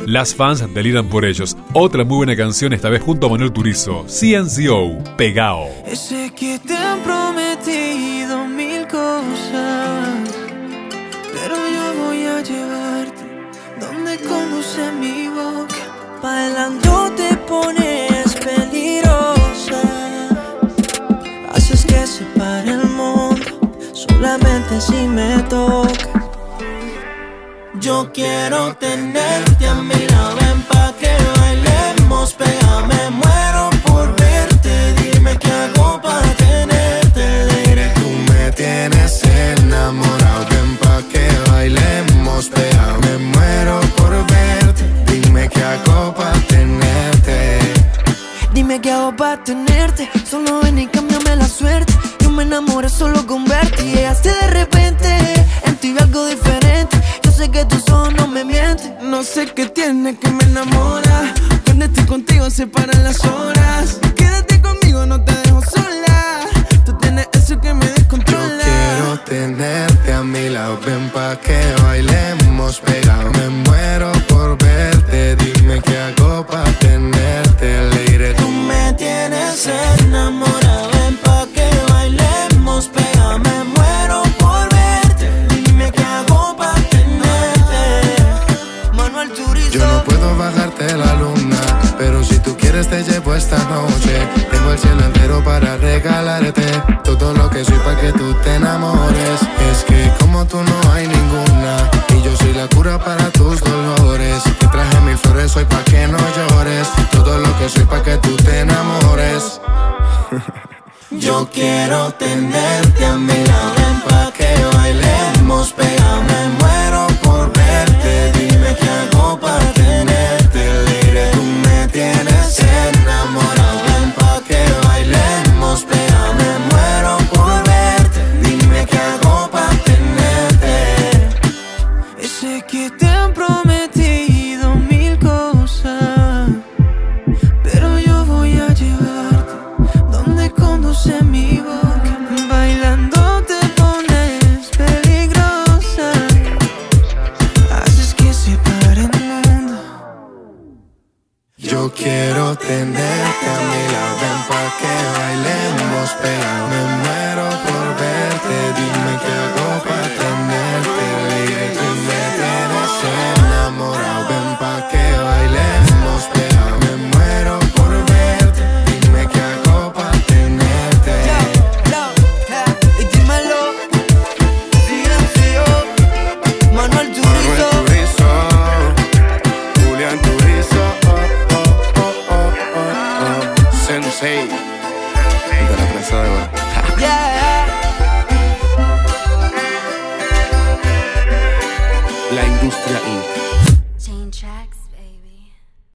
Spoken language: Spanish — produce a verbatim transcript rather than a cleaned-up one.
Las fans deliran por ellos. Otra muy buena canción, esta vez junto a Manuel Turizo. C N C O, Pegao. Sé que te han prometido mil cosas, pero yo voy a llevarte donde conduce mi boca. Bailando te pones peligrosa, haces que se pare el mundo solamente si me toca. Yo quiero tenerte a mi lado, ven pa' que bailemos, pégame, muero por verte. Dime qué hago pa' tenerte, lady. Tú me tienes enamorado, ven pa' que bailemos, pégame, muero por verte. Dime qué hago pa' tenerte. Dime qué hago pa' tenerte, solo ven y cámbiame la suerte. Yo me enamoré solo con verte y llegaste de repente. En ti vi algo diferente, yo sé que tus ojos no me mienten. No sé qué tiene que me enamora, cuando estoy contigo se paran las horas. Quédate conmigo, no te dejo sola, tú tienes eso que me descontrola. Yo quiero tenerte a mi lado, ven pa' que bailemos, pegado. Me muero por verte, dime qué hago pa' tenerte, lady. Tú me tienes enamorado, ven pa' que bailemos, pegado. Me muero por verte, dime qué hago pa' tenerte. Manuel Turizo. Yo no puedo bajarte la luna, pero si tú quieres te llevo esta noche. Tengo el cielo entero para regalarte todo lo que soy pa' que tú te enamores. Es que como tú no hay ninguna, y yo soy la cura para tus dolores. Te traje mil flores hoy pa' que no llores, todo lo que soy pa' que tú te enamores. Yo quiero tenerte a mi lado, ven pa' que bailemos, pegado. Me muero por verte, dime qué hago pa' tenerte, lady. Tú me tienes enamorado, ven pa' que bailemos, pegado. Me muero por verte, dime qué hago pa' tenerte. Sé que te han prometido mil cosas, pero yo voy a llevarte donde conduce mi boca. Bailando te pones peligrosa, haces que se pare el mundo. Yo quiero tenerte a mi lado, ven pa' que bailemos, pegado. Me muero por verte, dime qué hago pa' tenerte, lady. Tú me tienes enamorado, ven pa' que bailemos, pegado. Me muero por verte, dime qué hago pa' tenerte. Y dímelo, C N C O, Manuel Turizo. Manuel Turizo, Julián Turizo, oh, oh, oh, oh, oh, oh. Sensei de la presa de oro. Yeah. La industria inc.